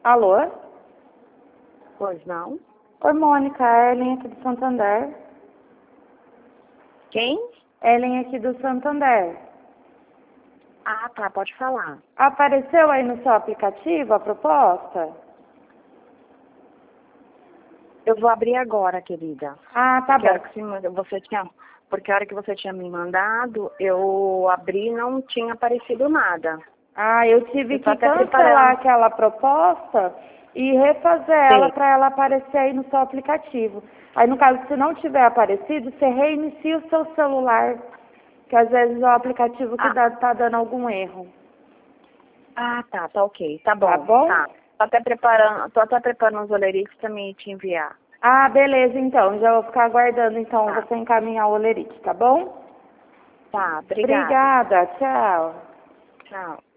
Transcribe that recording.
Alô? Pois não. Oi, Mônica, é Ellen aqui do Santander. Quem? Ellen aqui do Santander. Ah, tá, pode falar. Apareceu aí no seu aplicativo a proposta? Eu vou abrir agora, querida. Ah, tá bom. Porque a hora que você tinha me mandado, eu abri e não tinha aparecido nada. Ah, eu tive Eu tô que até cancelar preparando. aquela proposta e refazer ela Sei. para ela aparecer aí no seu aplicativo. Aí, no caso, se não tiver aparecido, você reinicia o seu celular, que às vezes é o aplicativo que tá dando algum erro. Tá ok. Tá Tá bom. bom? Tá. Tô até preparando os olerites pra me te enviar. Ah, beleza, então. Já vou ficar aguardando, então, Tá. você encaminhar o olerite, tá bom? Tá, obrigada. Obrigada, tchau. Tchau.